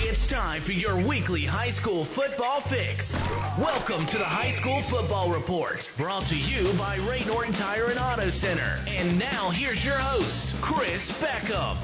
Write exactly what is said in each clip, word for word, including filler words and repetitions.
It's time for your weekly high school football fix. Welcome to the High School Football Report, brought to you by Ray Norton Tire and Auto Center. And now here's your host, Chris Beckham.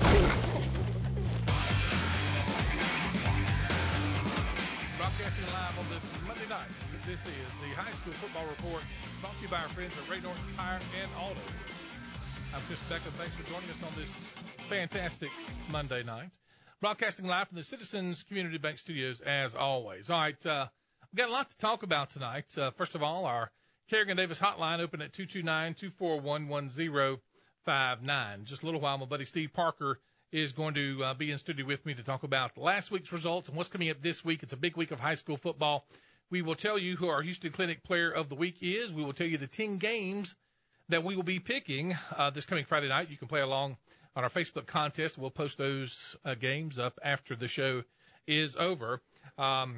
Broadcasting live on this Monday night, this is the High School Football Report, brought to you by our friends at Ray Norton Tire and Auto. I'm Chris Beckham. Thanks for joining us on this fantastic Monday night. Broadcasting live from the Citizens Community Bank Studios, as always. All right, uh, we've got a lot to talk about tonight. Uh, first of all, our Kerrigan Davis hotline open at two two nine, two four one, one zero five nine. Just a little while, my buddy Steve Parker is going to uh, be in studio with me to talk about last week's results and what's coming up this week. It's a big week of high school football. We will tell you who our Houston Clinic Player of the Week is. We will tell you the ten games that we will be picking uh, this coming Friday night. You can play along on our Facebook contest. We'll post those uh, games up after the show is over. Um,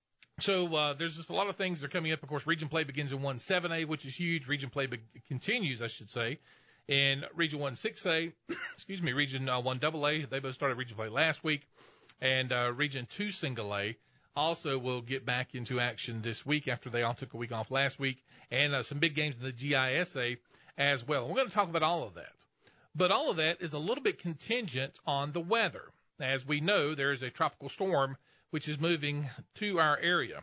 so uh, there's just a lot of things that are coming up. Of course, Region Play begins in one seven A, which is huge. Region Play be- continues, I should say, in Region one six A. excuse me, Region uh, one double A. They both started Region Play last week. And uh, Region two Single A also will get back into action this week after they all took a week off last week. And uh, some big games in the G I S A as well. And we're going to talk about all of that. But all of that is a little bit contingent on the weather. As we know, there is a tropical storm which is moving to our area.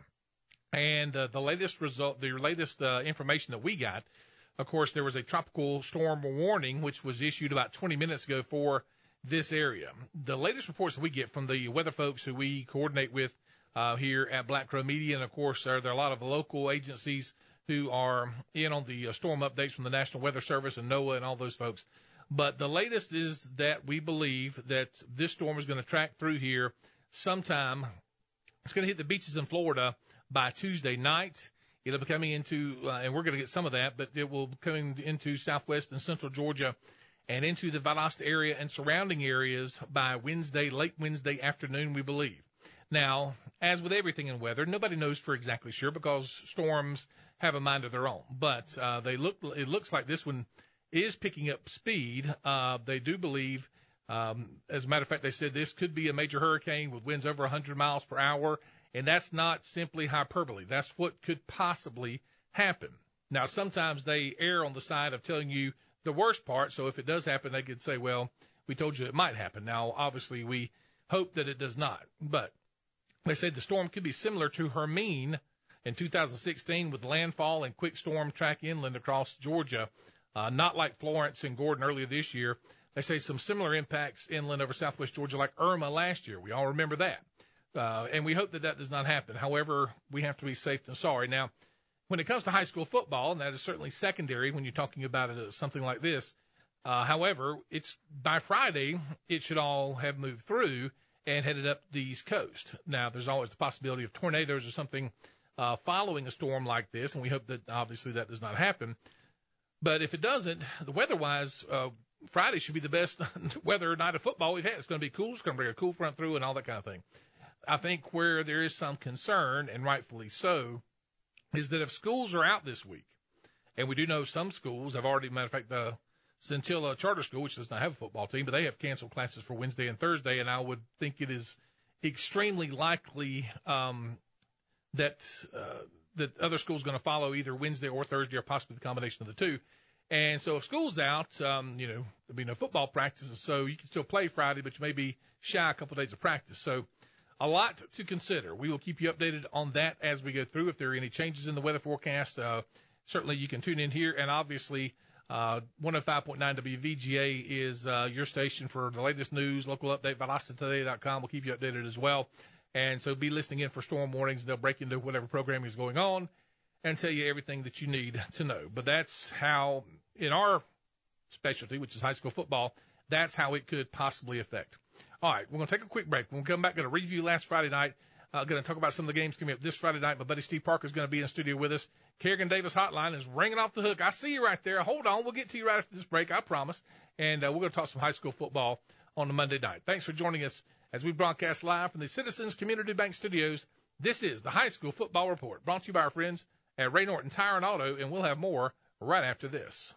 And uh, the latest result, the latest uh, information that we got, of course, there was a tropical storm warning which was issued about twenty minutes ago for this area. The latest reports that we get from the weather folks who we coordinate with uh, here at Black Crow Media, and of course, are there are a lot of local agencies who are in on the uh, storm updates from the National Weather Service and NOAA and all those folks. But the latest is that we believe that this storm is going to track through here sometime. It's going to hit the beaches in Florida by Tuesday night. It'll be coming into, uh, and we're going to get some of that, but it will be coming into southwest and central Georgia and into the Valdosta area and surrounding areas by Wednesday, late Wednesday afternoon, we believe. Now, as with everything in weather, nobody knows for exactly sure because storms have a mind of their own. But uh, they look. It looks like this one is picking up speed. Uh, they do believe, um, as a matter of fact, they said this could be a major hurricane with winds over one hundred miles per hour, and that's not simply hyperbole. That's what could possibly happen. Now, sometimes they err on the side of telling you the worst part, so if it does happen, they could say, well, we told you it might happen. Now, obviously, we hope that it does not, but they said the storm could be similar to Hermine in two thousand sixteen with landfall and quick storm track inland across Georgia. Uh, not like Florence and Gordon earlier this year. They say some similar impacts inland over southwest Georgia like Irma last year. We all remember that. Uh, and we hope that that does not happen. However, we have to be safe than sorry. Now, when it comes to high school football, and that is certainly secondary when you're talking about it, uh, something like this, uh, however, it's by Friday, it should all have moved through and headed up the East Coast. Now, there's always the possibility of tornadoes or something uh, following a storm like this, and we hope that obviously that does not happen. But if it doesn't, the weather-wise, uh, Friday should be the best weather night of football we've had. It's going to be cool. It's going to bring a cool front through and all that kind of thing. I think where there is some concern, and rightfully so, is that if schools are out this week, and we do know some schools have already, matter of fact, the Scintilla Charter School, which does not have a football team, but they have canceled classes for Wednesday and Thursday, and I would think it is extremely likely um, that uh, that other schools going to follow either Wednesday or Thursday or possibly the combination of the two. And so if school's out, um, you know, there'll be no football practices, so you can still play Friday, but you may be shy a couple of days of practice. So a lot to consider. We will keep you updated on that as we go through. If there are any changes in the weather forecast, uh, certainly you can tune in here. And obviously, uh, one oh five point nine W V G A is uh, your station for the latest news, local update, valdosta today dot com. We'll keep you updated as well. And so be listening in for storm warnings. They'll break into whatever programming is going on and tell you everything that you need to know. But that's how, in our specialty, which is high school football, that's how it could possibly affect. All right, we're going to take a quick break. When we come back, going to review last Friday night. Uh, going to talk about some of the games coming up this Friday night. My buddy Steve Parker is going to be in studio with us. Kerrigan Davis hotline is ringing off the hook. I see you right there. Hold on. We'll get to you right after this break, I promise. And uh, we're going to talk some high school football on the Monday night. Thanks for joining us as we broadcast live from the Citizens Community Bank Studios. This is the High School Football Report, brought to you by our friends at Ray Norton Tire and Auto, and we'll have more right after this.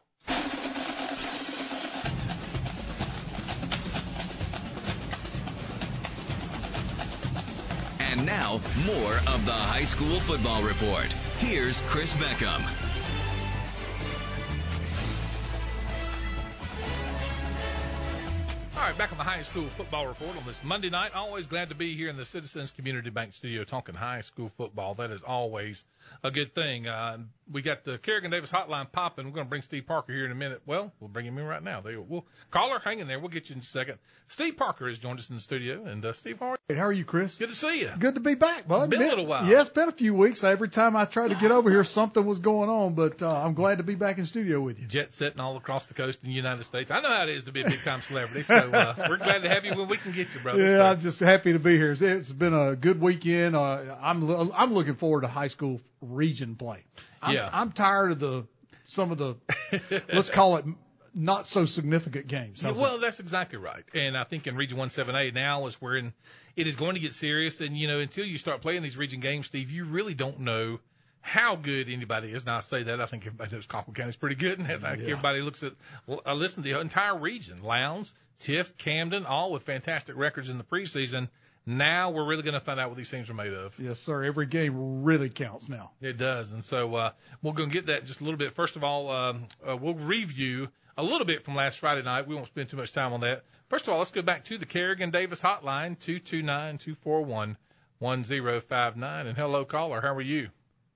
And now, more of the High School Football Report. Here's Chris Beckham. All right, back on the High School Football Report on this Monday night. Always glad to be here in the Citizens Community Bank Studio talking high school football. That is always a good thing. Uh, we got the Kerrigan Davis hotline popping. We're going to bring Steve Parker here in a minute. Well, we'll bring him in right now. They, we'll call her. Hang in there. We'll get you in a second. Steve Parker has joined us in the studio. And, uh, Steve, how are you? How are you, Chris? Good to see you. Good to be back, bud. Been a little while. Yeah, it's been a few weeks. Every time I tried to get over here, something was going on, but uh, I'm glad to be back in studio with you. Jet setting all across the coast in the United States. I know how it is to be a big-time celebrity, so uh, we're glad to have you when we can get you, brother. Yeah, so. I'm just happy to be here. It's, it's been a good weekend. Uh, I'm I'm looking forward to high school region play. I'm, yeah. I'm tired of the some of the, let's call it, not so significant games. Yeah, well, that's exactly right. And I think in Region one seven A now is where in, it is going to get serious. And, you know, until you start playing these region games, Steve, you really don't know how good anybody is. Now, I say that. I think everybody knows Conkle County is pretty good. And I think yeah. everybody looks at, uh, listen to the entire region, Lowndes, Tift, Camden, all with fantastic records in the preseason. Now we're really going to find out what these teams are made of. Yes, sir. Every game really counts now. It does. And so uh, we're going to get that just a little bit. First of all, um, uh, we'll review a little bit from last Friday night. We won't spend too much time on that. First of all, let's go back to the Kerrigan Davis hotline, two two nine, two four one, one zero five nine. And hello, caller. How are you?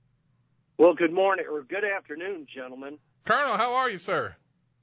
Well, good morning or good afternoon, gentlemen. Colonel, how are you, sir?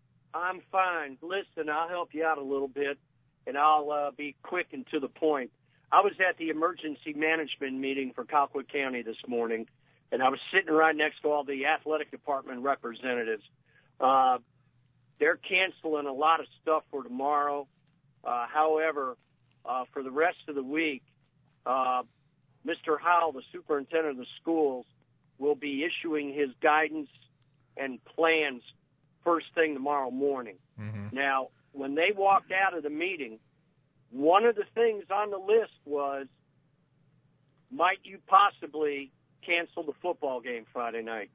I'm fine. Listen, I'll help you out a little bit, and I'll uh, be quick and to the point. I was at the emergency management meeting for Colquitt County this morning, and I was sitting right next to all the athletic department representatives. Uh, they're canceling a lot of stuff for tomorrow. Uh, however, uh, for the rest of the week, uh, Mister Howell, the superintendent of the schools, will be issuing his guidance and plans first thing tomorrow morning. Mm-hmm. Now, when they walked out of the meeting, one of the things on the list was, might you possibly cancel the football game Friday night?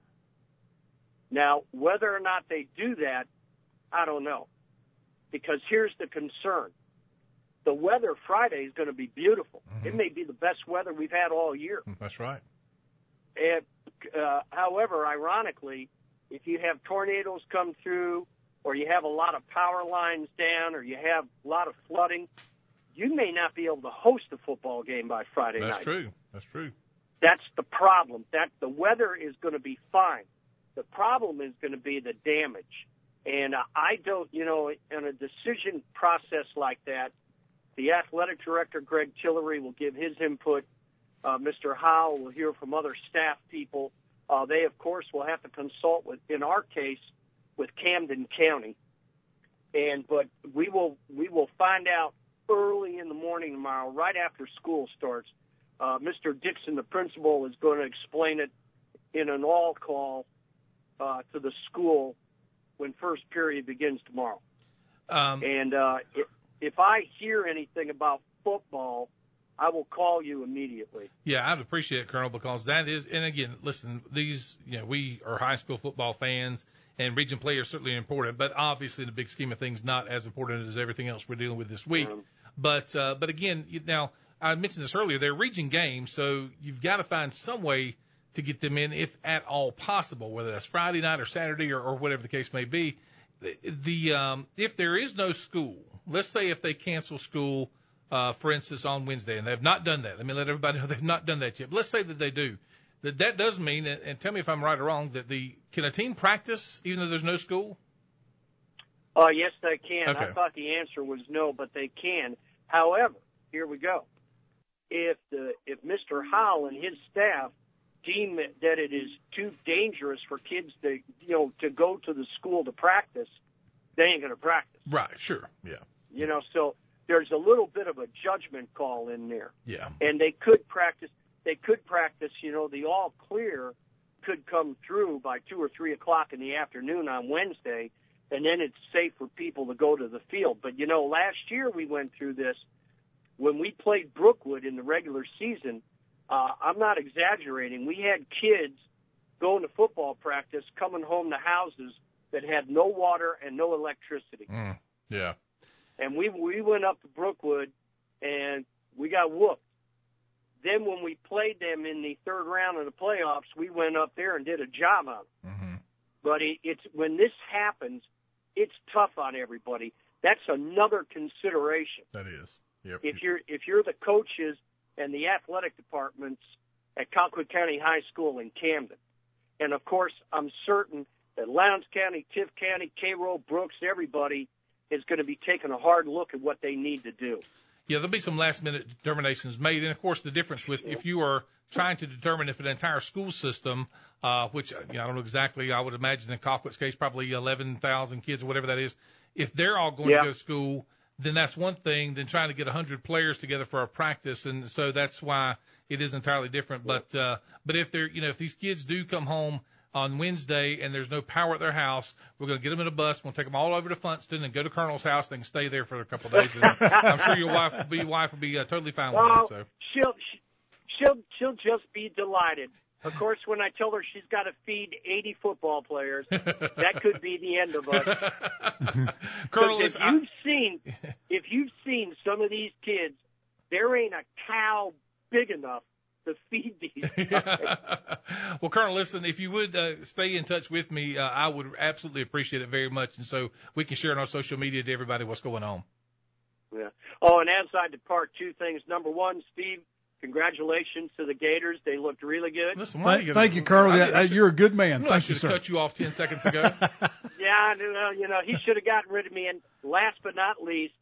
Now, whether or not they do that, I don't know. Because here's the concern. The weather Friday is going to be beautiful. Mm-hmm. It may be the best weather we've had all year. That's right. And, uh, however, ironically, if you have tornadoes come through or you have a lot of power lines down or you have a lot of flooding, you may not be able to host a football game by Friday That's night. That's true. That's true. That's the problem. That the weather is going to be fine. The problem is going to be the damage. And uh, I don't, you know, in a decision process like that, the athletic director, Greg Tillery, will give his input. Uh, Mister Howell will hear from other staff people. Uh, they, of course, will have to consult with, in our case, with Camden County. And but we will we will find out early in the morning tomorrow, right after school starts. Uh, Mister Dixon, the principal, is going to explain it in an all call uh, to the school when first period begins tomorrow. Um, and uh, if, if I hear anything about football, I will call you immediately. Yeah, I'd appreciate it, Colonel, because that is, and again, listen, these, you know, we are high school football fans, and region play are certainly important, but obviously in the big scheme of things, not as important as everything else we're dealing with this week. Um, but, uh, but again, now, I mentioned this earlier, they're region games, so you've got to find some way to get them in, if at all possible, whether that's Friday night or Saturday or, or whatever the case may be. The, the um, if there is no school, let's say if they cancel school, uh, for instance, on Wednesday, and they've not done that. Let me let everybody know they've not done that yet. But let's say that they do. That that does mean, and, and tell me if I'm right or wrong, that the can a team practice even though there's no school? Uh, yes, they can. Okay. I thought the answer was no, but they can. However, here we go. If the if Mister Howell and his staff deem that, that it is too dangerous for kids to you know to go to the school to practice, they ain't going to practice. Right. Sure. Yeah. You know, so there's a little bit of a judgment call in there. Yeah. And they could practice. They could practice. You know, the all clear could come through by two or three o'clock in the afternoon on Wednesday, and then it's safe for people to go to the field. But you know, last year we went through this when we played Brookwood in the regular season. Uh, I'm not exaggerating. We had kids going to football practice, coming home to houses that had no water and no electricity. Mm, yeah. And we we went up to Brookwood, and we got whooped. then when we played them in the third round of the playoffs, we went up there and did a job on it. Mm-hmm. But it, it's when this happens, it's tough on everybody. That's another consideration. That is. Yep. If you're if you're the coaches and the athletic departments at Colquitt County High School in Camden, and of course I'm certain that Lowndes County, Tift County, Cairo, Brooks, everybody is going to be taking a hard look at what they need to do. Yeah, there'll be some last-minute determinations made. And, of course, the difference with if you are trying to determine if an entire school system, uh, which you know, I don't know exactly, I would imagine in Colquitt's case probably eleven thousand kids or whatever that is, if they're all going yeah. to go to school, then that's one thing than trying to get one hundred players together for a practice. And so that's why it is entirely different. Yeah. But uh, but if they're, you know, if these kids do come home on Wednesday and there's no power at their house, we're going to get them in a bus. We'll take them all over to Funston and go to Colonel's house. They can stay there for a couple of days. And I'm sure your wife, your wife will be uh, totally fine with well, that. So she'll she'll she'll just be delighted. Of course, when I tell her she's got to feed eighty football players, that could be the end of us. Colonel, if I, you've seen if you've seen some of these kids, there ain't a cow big enough to feed these guys. Well, Colonel, listen, if you would uh, stay in touch with me, uh, I would absolutely appreciate it very much. And so we can share on our social media to everybody what's going on. Yeah. Oh, and as I depart, two things. Number one, Steve, congratulations to the Gators. They looked really good. Listen, Thank, you, thank you, Colonel. I, Yeah, I should, you're a good man. I Thank should you, sir. have cut you off ten seconds ago. Yeah, you know, he should have gotten rid of me. And last but not least,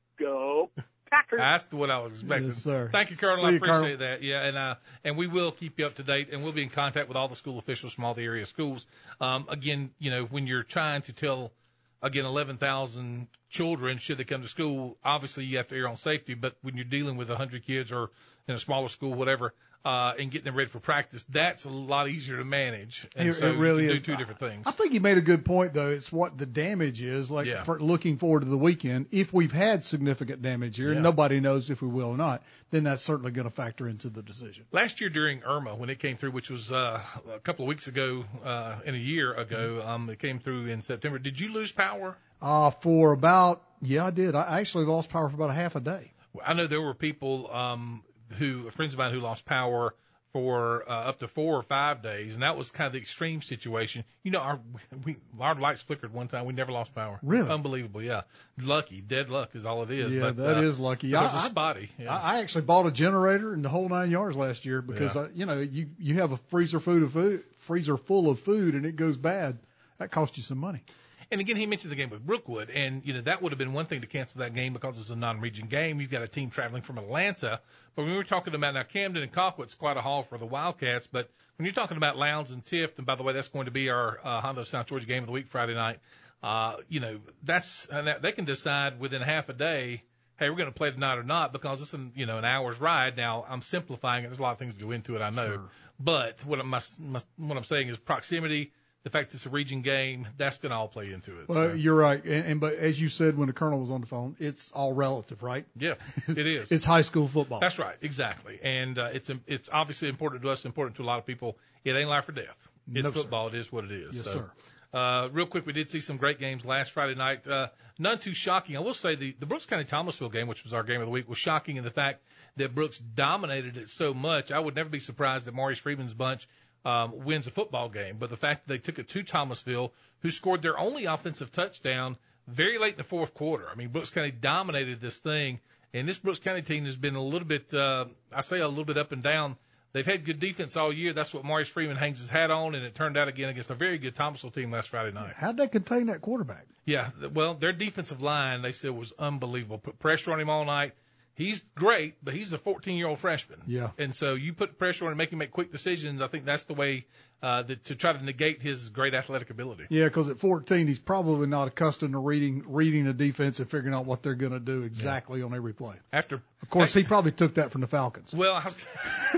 go Packers. That's what I was expecting. Yes, sir. Thank you, Colonel. See I you, appreciate Colonel. that. Yeah, and uh, and we will keep you up to date, and we'll be in contact with all the school officials from all the area schools. Um, again, you know, when you're trying to tell, again, eleven thousand children, should they come to school, obviously you have to err on safety, but when you're dealing with one hundred kids or in a smaller school, whatever, uh, and getting them ready for practice, that's a lot easier to manage. And It, so it really you can is. do two different things. I think you made a good point, though. It's what the damage is, like Yeah. for looking forward to the weekend. If we've had significant damage here, Yeah. and nobody knows if we will or not, then that's certainly going to factor into the decision. Last year during Irma, when it came through, which was uh, a couple of weeks ago, uh, and a year ago, um, it came through in September. Did you lose power? Uh, for about, yeah, I did. I actually lost power for about a half a day. I know there were people um, who, friends of mine, who lost power for uh, up to four or five days, and that was kind of the extreme situation. You know, our we, our lights flickered one time. We never lost power. Really? Unbelievable, yeah. Lucky, dead luck is all it is. Yeah, but, that uh, is lucky. It was I- a spotty. Yeah. I, I actually bought a generator and the whole nine yards last year because, Yeah. uh, you know, you, you have a freezer food of food, freezer full of food and it goes bad. That costs you some money. And again, he mentioned the game with Brookwood, and you know that would have been one thing to cancel that game because it's a non-region game. You've got a team traveling from Atlanta, but when we were talking about now Camden and Colquitt's quite a haul for the Wildcats. But when you're talking about Lowndes and Tift, and by the way, that's going to be our uh, Hondo South Georgia game of the week Friday night. Uh, you know that's and that, they can decide within half a day, hey, we're going to play tonight or not because it's an, you know an hour's ride. Now I'm simplifying it. There's a lot of things that go into it, I know, Sure. but what I'm my, my, what I'm saying is proximity. The fact it's a region game, that's going to all play into it. Well, so. you're right. And, and, but as you said, when the Colonel was on the phone, it's all relative, right? Yeah, it is. It's high school football. That's right, exactly. And uh, it's it's obviously important to us, important to a lot of people. It ain't life or death. It's No, sir. football. It is what it is. Yes, so, sir. Uh, real quick, we did see some great games last Friday night. Uh, none too shocking. I will say the, the Brooks County Thomasville game, which was our game of the week, was shocking in the fact that Brooks dominated it so much. I would never be surprised that Maurice Freeman's bunch Um, wins a football game, but the fact that they took it to Thomasville, who scored their only offensive touchdown very late in the fourth quarter. I mean, Brooks County dominated this thing, and this Brooks County team has been a little bit, uh, I say a little bit up and down. They've had good defense all year. That's what Maurice Freeman hangs his hat on, and it turned out again against a very good Thomasville team last Friday night. How'd they contain that quarterback? Yeah, well, their defensive line, they said, was unbelievable. Put pressure on him all night. He's great, but he's a fourteen-year-old freshman. Yeah. And so you put pressure on him and make him make quick decisions. I think that's the way uh, that, to try to negate his great athletic ability. Yeah, because at fourteen, he's probably not accustomed to reading reading a defense and figuring out what they're going to do exactly on every play. After, Of course, he probably took that from the Falcons. Well, I was,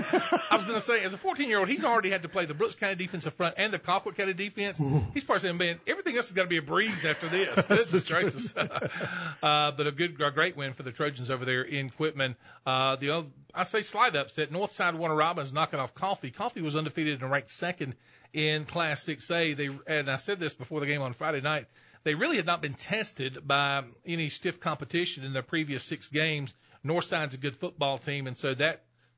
I was going to say, as a fourteen-year-old, he's already had to play the Brooks County defensive front and the Colquitt County defense. He's probably saying, man, everything else has got to be a breeze after this. This is gracious. uh, but a good, a great win for the Trojans over there in Quitman. Uh, the other, I say slight upset. Northside Warner Robins knocking off Coffee. Coffee was undefeated and ranked second in Class six A. They, and I said this before the game on Friday night. They really had not been tested by any stiff competition in their previous six games. Northside's a good football team, and so that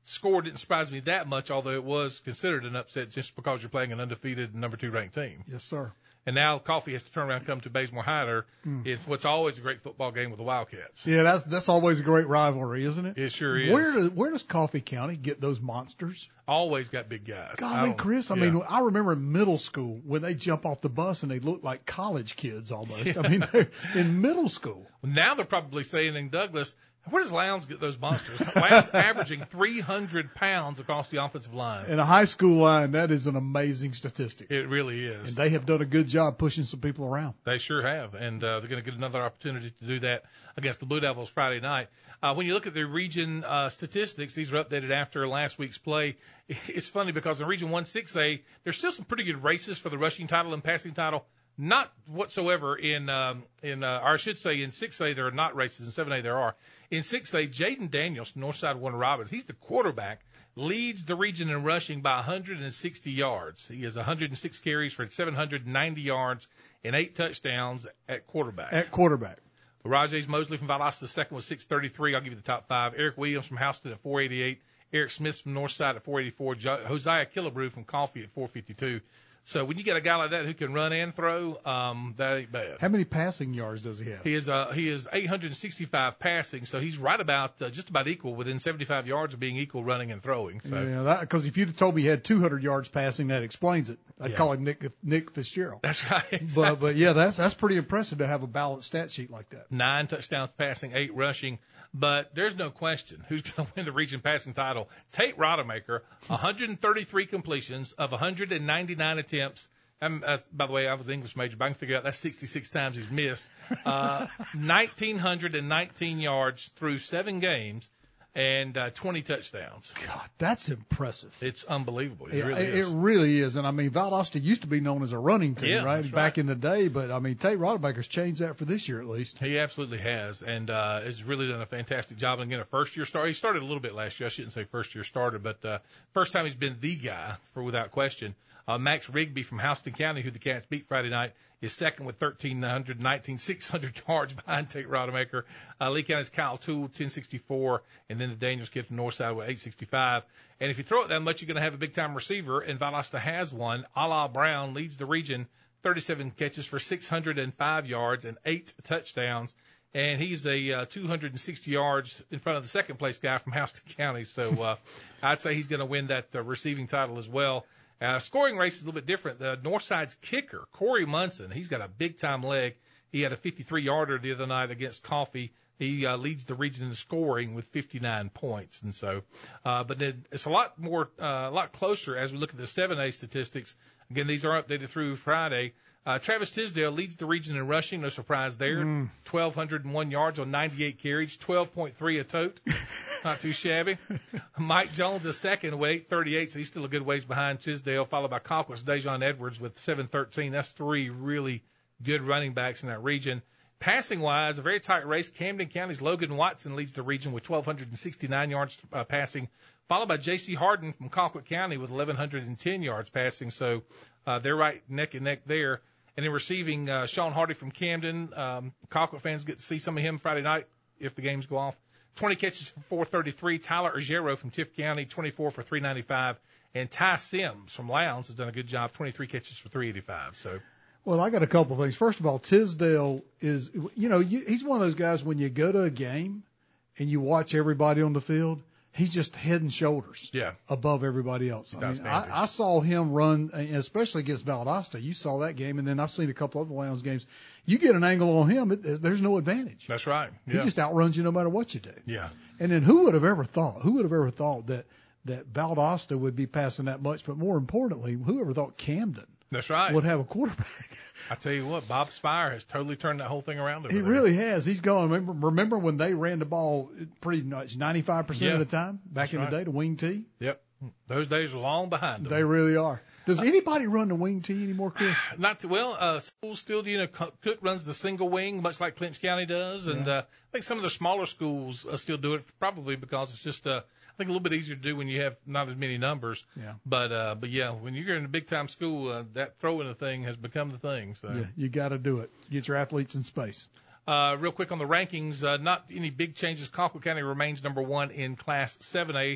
score didn't surprise me that much, although it was considered an upset just because you're playing an undefeated number two ranked team. Yes, sir. And now Coffee has to turn around and come to Bazemore Hyder. Mm. It's what's always a great football game with the Wildcats. Yeah, that's that's always a great rivalry, isn't it? It sure is. Where does, where does Coffee County get those monsters? Always got big guys. Golly, Chris, I yeah. mean, I remember in middle school when they jump off the bus and they look like college kids almost. Yeah. I mean, in middle school. Now they're probably saying in Douglas, where does Lowndes get those monsters? Lowndes averaging three hundred pounds across the offensive line. In a high school line, that is an amazing statistic. It really is. And they have done a good job pushing some people around. They sure have. And uh, they're going to get another opportunity to do that against the Blue Devils Friday night. Uh, when you look at the region uh, statistics, these are updated after last week's play. It's funny because in Region one six A, there's still some pretty good races for the rushing title and passing title. Not whatsoever in, um, in uh, or I should say in six A there are not races. In seven A there are. In six A, Jaden Daniels from Northside Warner Robins, he's the quarterback, leads the region in rushing by one hundred sixty yards. He has one hundred six carries for seven hundred ninety yards and eight touchdowns at quarterback. At quarterback. Rajesh Mosley from Valdosta, the second was six thirty-three. I'll give you the top five. Eric Williams from Houston at four eighty-eight. Eric Smith from Northside at four eighty-four. Jo- Hosea Killebrew from Coffee at four fifty-two. So when you get a guy like that who can run and throw, um, that ain't bad. How many passing yards does he have? He is uh, he is eight hundred sixty-five passing, so he's right about uh, just about equal, within seventy-five yards of being equal running and throwing. So. Yeah, because if you'd have told me he had two hundred yards passing, that explains it. I'd yeah. call him Nick Nick Fitzgerald. That's right. Exactly. But but yeah, that's that's pretty impressive to have a balanced stat sheet like that. Nine touchdowns passing, eight rushing. But there's no question who's going to win the region passing title. Tate Rodemaker, one hundred thirty-three completions of one hundred ninety-nine attempts. I'm, uh, by the way, I was an English major, but I can figure out that's sixty-six times he's missed. Uh, one thousand nine hundred nineteen yards through seven games and uh, twenty touchdowns. God, that's impressive. It's unbelievable. It yeah, really it, is. It really is. And, I mean, Valdosta used to be known as a running team, yeah, right? Back right? in the day. But, I mean, Tate Rodemaker's changed that for this year at least. He absolutely has, and uh, has really done a fantastic job. And, again, a first-year starter. He started a little bit last year. I shouldn't say first-year starter, but uh, first time he's been the guy, for without question. Uh, Max Rigby from Houston County, who the Cats beat Friday night, is second with one thousand three hundred nineteen, six hundred yards behind Tate Rodemaker. Uh, Lee County's Kyle Toole, ten sixty-four, and then the Daniels kid from Northside with eight sixty-five. And if you throw it that much, you're going to have a big-time receiver, and Valdosta has one. Ala Brown leads the region, thirty-seven catches for six hundred five yards and eight touchdowns. And he's a uh, two hundred sixty yards in front of the second-place guy from Houston County. So uh, I'd say he's going to win that uh, receiving title as well. Uh, scoring race is a little bit different. The Northside's kicker, Corey Munson, he's got a big-time leg. He had a fifty-three-yarder the other night against Coffee. He uh, leads the region in scoring with fifty-nine points. And so, uh, but then it's a lot more, uh, a lot closer as we look at the seven A statistics. Again, these are updated through Friday. Uh, Travis Tisdale leads the region in rushing. No surprise there. Mm. one thousand two hundred one yards on ninety-eight carries, twelve point three a tote. Not too shabby. Mike Jones is second with eight thirty-eight, so he's still a good ways behind Tisdale, followed by Colquitt's Dejon Edwards with seven thirteen. That's three really good running backs in that region. Passing-wise, a very tight race. Camden County's Logan Watson leads the region with one thousand two hundred sixty-nine yards uh, passing, followed by J C Harden from Colquitt County with eleven ten yards passing. So uh, they're right neck and neck there. And then receiving, uh, Sean Hardy from Camden. Um, Colquitt fans get to see some of him Friday night if the games go off. twenty catches for four thirty-three. Tyler Urgero from Tift County, twenty-four for three ninety-five. And Ty Sims from Lowndes has done a good job, twenty-three catches for three eighty-five. So, well, I got a couple of things. First of all, Tisdale is, you know, you, he's one of those guys when you go to a game and you watch everybody on the field, he's just head and shoulders yeah. above everybody else. I mean, I, I saw him run, especially against Valdosta. You saw that game, and then I've seen a couple other Lowndes games. You get an angle on him, it, there's no advantage. That's right. Yeah. He just outruns you no matter what you do. Yeah. And then who would have ever thought, who would have ever thought that, that Valdosta would be passing that much, but more importantly, whoever thought Camden That's right. would have a quarterback. I tell you what, Bob Spire has totally turned that whole thing around over He there. really has. He's gone. Remember, remember when they ran the ball pretty much ninety-five percent yeah. of the time back That's in right. the day, the wing tee? Yep. Those days are long behind them. They really are. Does anybody run the wing tee anymore, Chris? Not too well. Uh, schools still, you know, Cook runs the single wing, much like Clinch County does, and yeah. uh, I think some of the smaller schools uh, still do it, probably because it's just, uh, I think, a little bit easier to do when you have not as many numbers. Yeah. But uh, but yeah, when you're in a big time school, uh, that throwing the thing has become the thing. So yeah, you got to do it. Get your athletes in space. Uh, real quick on the rankings, uh, not any big changes. Colquitt County remains number one in Class seven A.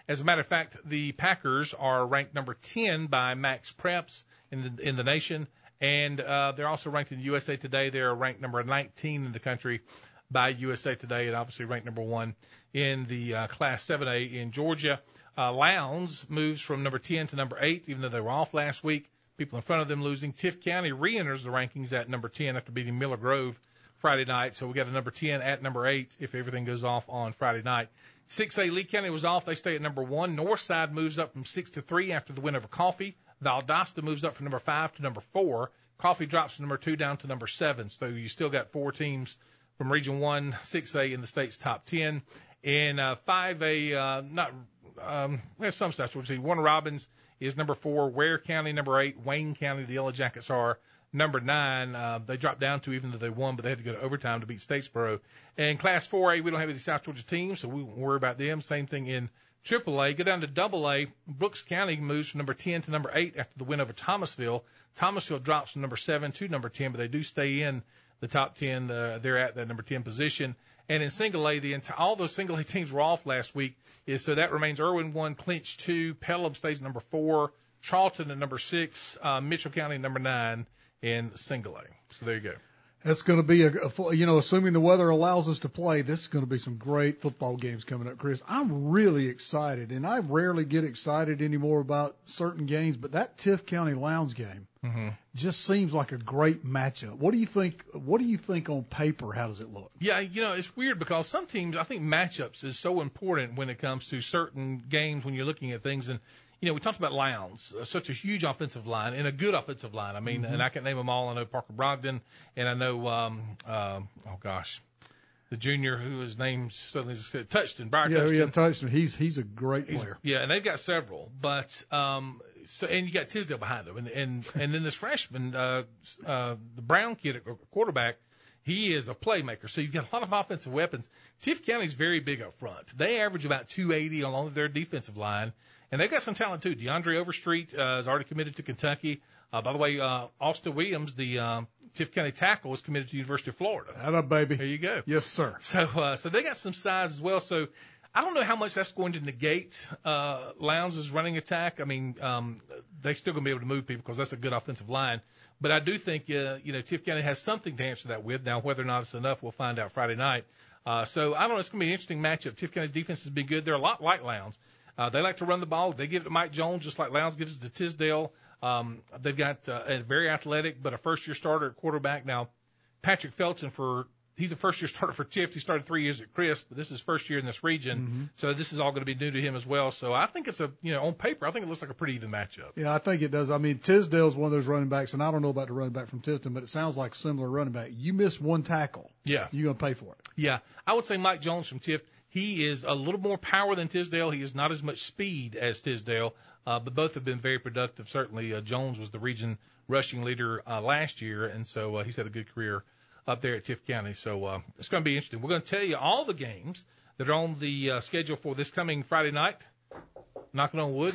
As a matter of fact, the Packers are ranked number ten by Max Preps in the, in the nation, and uh, they're also ranked in U S A Today. They're ranked number nineteen in the country by U S A Today, and obviously ranked number one in the uh, Class seven A in Georgia. Uh, Lowndes moves from number ten to number eight, even though they were off last week. People in front of them losing. Tift County re-enters the rankings at number ten after beating Miller Grove Friday night. So we got a number ten at number eight if everything goes off on Friday night. six A, Lee County was off. They stay at number one. Northside moves up from six to three after the win over Coffee. Valdosta moves up from number five to number four. Coffee drops from number two down to number seven. So you still got four teams from Region one, six A in the state's top ten. In uh, five A, uh, not um, there's some stats. We'll see. Warner Robins is number four. Ware County, number eight. Wayne County, the Yellow Jackets are number nine. Uh, they dropped down to even though they won, but they had to go to overtime to beat Statesboro. And Class four A, we don't have any South Georgia teams, so we won't worry about them. Same thing in triple A. Go down to double A. Brooks County moves from number ten to number eight after the win over Thomasville. Thomasville drops from number seven to number ten, but they do stay in the top ten. Uh, they're at that number ten position. And in single A, the enti- all those single A teams were off last week. Is so that remains Irwin one, Clinch two, Pelham stays at number four, Charlton at number six, uh, Mitchell County number nine in single A. So there you go. That's going to be, a, a, you know, assuming the weather allows us to play, this is going to be some great football games coming up, Chris. I'm really excited, and I rarely get excited anymore about certain games, but that Tift County Lowndes game mm-hmm. just seems like a great matchup. What do you think? What do you think on paper? How does it look? Yeah, you know, it's weird because some teams, I think matchups is so important when it comes to certain games when you're looking at things. And you know, we talked about Lowndes, uh, such a huge offensive line and a good offensive line. I mean, mm-hmm. and I can name them all. I know Parker Brogdon, and I know, um, uh, oh gosh, the junior who his name suddenly said Touchton, Briar yeah, Touchton. Yeah, Touchton. He's he's a great he's, player. Yeah, and they've got several, but um, so and you got Tisdale behind them, and and and then this freshman, uh, uh, the Brown kid at quarterback. He is a playmaker, so you've got a lot of offensive weapons. Tift County's very big up front. They average about two eighty along their defensive line, and they've got some talent too. DeAndre Overstreet uh, is already committed to Kentucky. Uh, by the way, uh, Austin Williams, the um, Tift County tackle, is committed to the University of Florida. That up, baby. There you go. Yes, sir. So, uh, so they got some size as well. So, I don't know how much that's going to negate uh, Lowndes' running attack. I mean, um, they're still going to be able to move people because that's a good offensive line. But I do think, uh, you know, Tift County has something to answer that with. Now, whether or not it's enough, we'll find out Friday night. Uh, so, I don't know. It's going to be an interesting matchup. Tift County's defense has been good. They're a lot like Lowndes. Uh, they like to run the ball. They give it to Mike Jones just like Lowndes gives it to Tisdale. Um, they've got uh, a very athletic but a first-year starter at quarterback. Now, Patrick Felton for – he's a first-year starter for Tift. He started three years at Crisp, but this is his first year in this region. Mm-hmm. So this is all going to be new to him as well. So I think it's a, you know, on paper, I think it looks like a pretty even matchup. Yeah, I think it does. I mean, Tisdale's one of those running backs, and I don't know about the running back from Tisdale, but it sounds like similar running back. You miss one tackle. Yeah. You're going to pay for it. Yeah. I would say Mike Jones from Tift, he is a little more power than Tisdale. He is not as much speed as Tisdale, uh, but both have been very productive. Certainly, uh, Jones was the region rushing leader uh, last year, and so uh, he's had a good career up there at Tift County. So uh, it's going to be interesting. We're going to tell you all the games that are on the uh, schedule for this coming Friday night. Knocking on wood.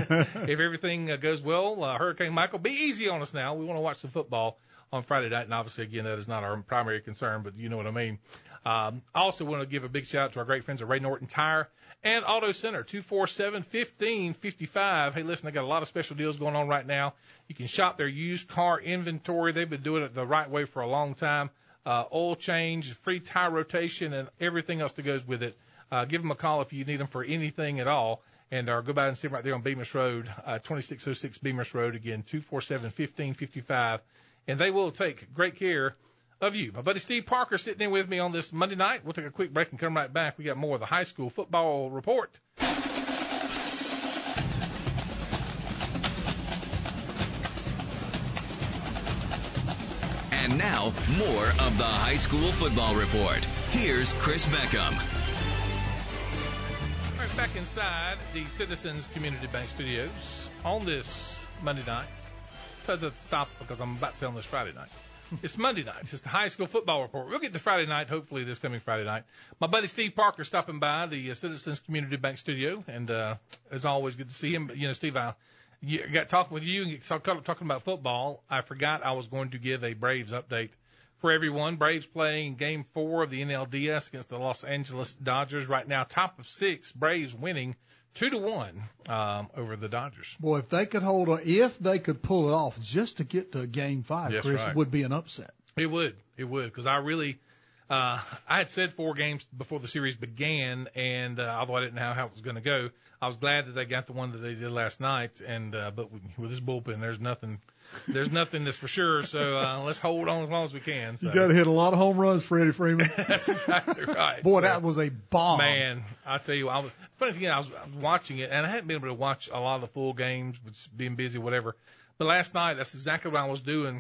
If everything uh, goes well, uh, Hurricane Michael, be easy on us now. We want to watch some football on Friday night, and obviously, again, that is not our primary concern, but you know what I mean. Um, I also want to give a big shout out to our great friends at Ray Norton Tire and Auto Center, two four seven, one five five five. Hey, listen, they got a lot of special deals going on right now. You can shop their used car inventory. They've been doing it the right way for a long time. Uh, oil change, free tire rotation, and everything else that goes with it. Uh, give them a call if you need them for anything at all. And uh, go by and see them right there on Bemis Road, uh, twenty-six oh six Bemis Road. Again, two four seven, one five five five. And they will take great care of you. My buddy Steve Parker sitting in with me on this Monday night. We'll take a quick break and come right back. We got more of the high school football report. And now, more of the high school football report. Here's Chris Beckham. All right, back inside the Citizens Community Bank Studios on this Monday night. Tells us to stop because I'm about to say on this Friday night. It's Monday night. It's the high school football report. We'll get to Friday night, hopefully this coming Friday night. My buddy Steve Parker stopping by the uh, Citizens Community Bank Studio, and uh, as always, good to see him. But, you know, Steve, I you, got talking with you and talk, talking about football. I forgot I was going to give a Braves update for everyone. Braves playing game four of the N L D S against the Los Angeles Dodgers. Right now, top of six, Braves winning two to one um, over the Dodgers. Boy, if they could hold on, if they could pull it off just to get to game five, Yes, Chris, right. it would be an upset. It would. It would, because I really uh, – I had said four games before the series began, and uh, although I didn't know how it was going to go, I was glad that they got the one that they did last night. And uh, but with this bullpen, there's nothing – there's nothing that's for sure. So uh, let's hold on as long as we can. So. You got to hit a lot of home runs, Freddie Freeman. That's exactly right. Boy, so, that was a bomb. Man, I tell you, I was, funny thing, I was, I was watching it, and I hadn't been able to watch a lot of the full games, with being busy, whatever. But last night, that's exactly what I was doing.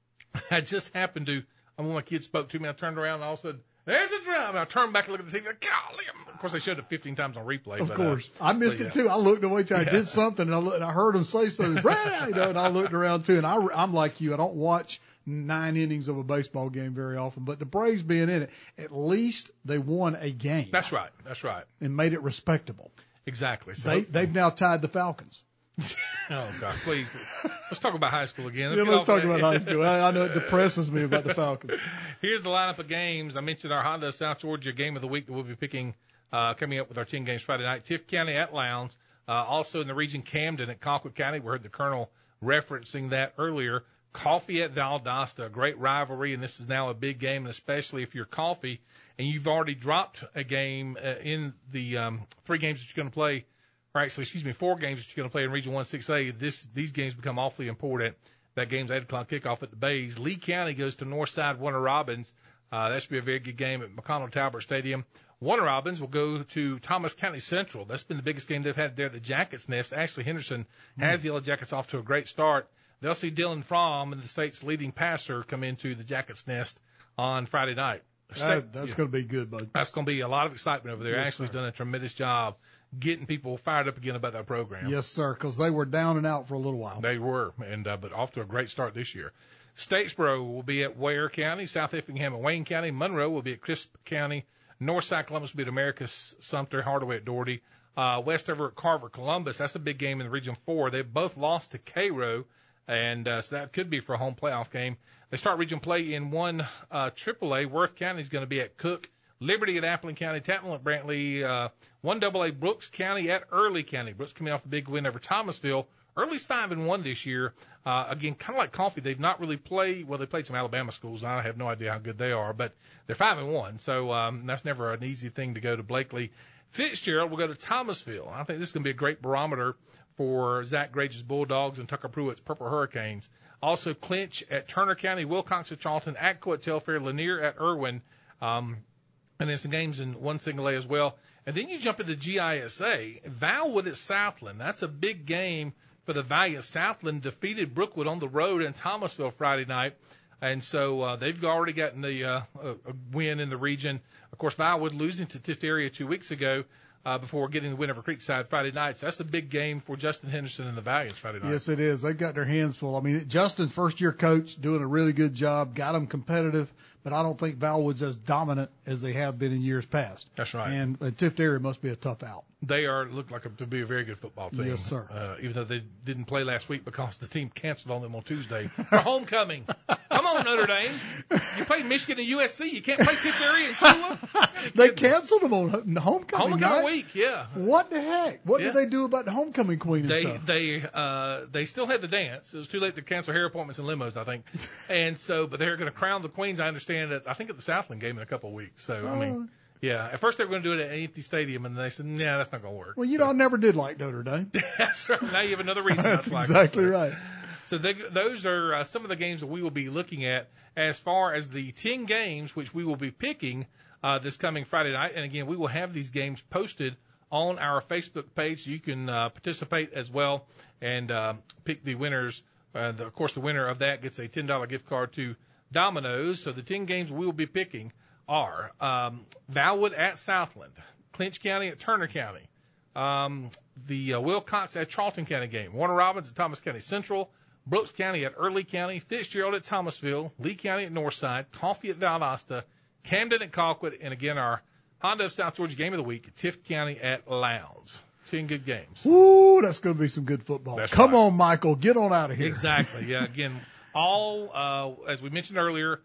I just happened to – when my kids spoke to me, I turned around and all of a sudden, there's a drive. And I turned back and looked at the T V. Golly. Of course, they showed it fifteen times on replay. Of but, course. Uh, I missed but, it, yeah. too. I looked away, too. I Yeah. did something, and I, looked, and I heard them say something. Brad, you know, and I looked around, too. And I, I'm like you. I don't watch nine innings of a baseball game very often. But the Braves being in it, at least they won a game. That's right. That's right. And made it respectable. Exactly. So They, they've now tied the Falcons. Oh, God, please. Let's talk about high school again. Let's, Yeah, get let's off talk that. about high school. I, I know it depresses me about the Falcons. Here's the lineup of games. I mentioned our Honda South Georgia game of the week that we'll be picking uh, coming up with our ten games Friday night. Tift County at Lowndes. Uh, also in the region, Camden at Colquitt County. We heard the Colonel referencing that earlier. Coffee at Valdosta, a great rivalry, and this is now a big game, and especially if you're Coffee and you've already dropped a game uh, in the um, three games that you're going to play. Or actually, excuse me, four games that you're going to play in Region one six A. This, these games become awfully important. That game's eight o'clock kickoff at the Bays. Lee County goes to Northside Warner Robins. Uh, that should be a very good game at McConnell Talbert Stadium. Warner Robins will go to Thomas County Central. That's been the biggest game they've had there at the Jackets Nest. Ashley Henderson has the Yellow Jackets off to a great start. They'll see Dylan Fromm and the state's leading passer come into the Jackets Nest on Friday night. State, That, that's yeah. going to be good, bud. That's going to be a lot of excitement over there. Yes, Ashley's sir. done a tremendous job getting people fired up again about that program. Yes, sir, because they were down and out for a little while. They were, and uh, but off to a great start this year. Statesboro will be at Ware County, South Effingham at Wayne County, Monroe will be at Crisp County, Northside Columbus will be at Americus Sumter, Hardaway at Doherty, uh, Westover at Carver Columbus. That's a big game in the Region four. They both lost to Cairo, and uh, so that could be for a home playoff game. They start region play in one uh, triple A. Worth County is going to be at Cook. Liberty at Appling County, Tattnall at Brantley, uh, one double A Brooks County at Early County. Brooks coming off a big win over Thomasville. Early's five and one this year. Uh, again, kind of like Coffee, they've not really played. Well, they played some Alabama schools. And I have no idea how good they are, but they're five and one. So um, that's never an easy thing to go to Blakely. Fitzgerald will go to Thomasville. I think this is going to be a great barometer for Zach Grage's Bulldogs and Tucker Pruitt's Purple Hurricanes. Also, Clinch at Turner County, Wilcox at Charlton, Atco at Telfair, Lanier at Irwin. Um, And then some games in one single A as well. And then you jump into G I S A. Valwood at Southland. That's a big game for the Valiant. Southland defeated Brookwood on the road in Thomasville Friday night. And so uh, they've already gotten the uh, a, a win in the region. Of course, Valwood losing to Tift Area two weeks ago uh, before getting the win over Creekside Friday night. So that's a big game for Justin Henderson and the Valiants Friday night. Yes, it is. They've got their hands full. I mean, Justin, first-year coach, doing a really good job, got them competitive, but I don't think Valwood's as dominant as they have been in years past. That's right. And uh, Tift Area must be a tough out. They are look like a, to be a very good football team. Yes, sir. Uh, even though they didn't play last week because the team canceled on them on Tuesday for homecoming. Come on, Notre Dame. You played Michigan and U S C. You can't play Tift Area and Chula. They canceled them on homecoming Homecoming night? week, yeah. What the heck? What Yeah. did they do about the homecoming queen and They stuff? they uh, they still had the dance. It was too late to cancel hair appointments and limos, I think. And so, but they're going to crown the queens. I understand that. I think at the Southland game in a couple of weeks. So I mean, yeah. At first they were going to do it at an empty stadium, and they said, "Nah, that's not going to work." Well, you So- know, I never did like Notre Dame. that's right. Now you have another reason. That's not to like exactly it. So- right. So they, those are uh, some of the games that we will be looking at as far as the ten games which we will be picking uh, this coming Friday night. And again, we will have these games posted on our Facebook page, so you can uh, participate as well and uh, pick the winners. Uh, the, of course, the winner of that gets a ten dollars gift card to Domino's. So the ten games we will be picking are um, Valwood at Southland, Clinch County at Turner County, um, the uh, Wilcox at Charlton County game, Warner Robins at Thomas County Central, Brooks County at Early County, Fitzgerald at Thomasville, Lee County at Northside, Coffee at Valdosta, Camden at Colquitt, and again our Honda of South Georgia game of the week, Tift County at Lowndes. Ten good games. Ooh, that's going to be some good football. That's Come right. on, Michael, get on out of here. Exactly. Yeah. Again, all uh, as we mentioned earlier,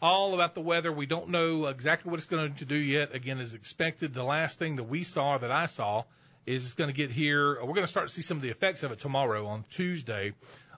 all about the weather. We don't know exactly what it's going to do yet. Again, as expected, the last thing that we saw, that I saw, is it's going to get here. We're going to start to see some of the effects of it tomorrow on Tuesday.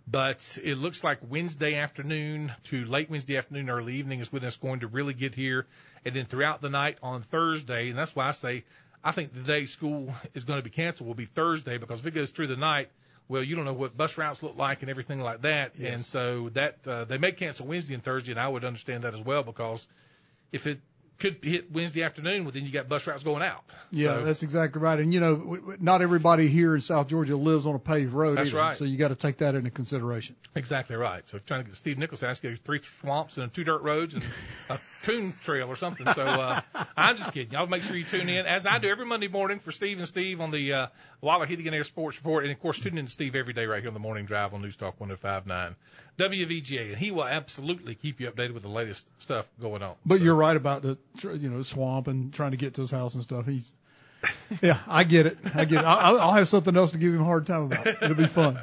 But it looks like Wednesday afternoon to late Wednesday afternoon, early evening is when it's going to really get here. And then throughout the night on Thursday, and that's why I say I think the day school is going to be canceled will be Thursday, because if it goes through the night, well, you don't know what bus routes look like and everything like that. Yes. And so that uh, they may cancel Wednesday and Thursday, and I would understand that as well, because if it could hit Wednesday afternoon, well, then you got bus routes going out. Yeah, so, that's exactly right. And, you know, w- w- not everybody here in South Georgia lives on a paved road. That's either, right. So you got to take that into consideration. Exactly right. So if you're trying to get to Steve Nichols' house, you get three swamps and two dirt roads and a coon trail or something. So uh, I'm just kidding. Y'all make sure you tune in, as I do every Monday morning for Steve and Steve on the uh, Waller Heating and Air Sports Report. And, of course, tune in to Steve every day right here on the Morning Drive on News Talk one oh five point nine W V G A. And he will absolutely keep you updated with the latest stuff going on. But so. you're right about the, you know, swamp and trying to get to his house and stuff. He's, yeah, I get it. I get it. I'll, I'll have something else to give him a hard time about. It'll be fun.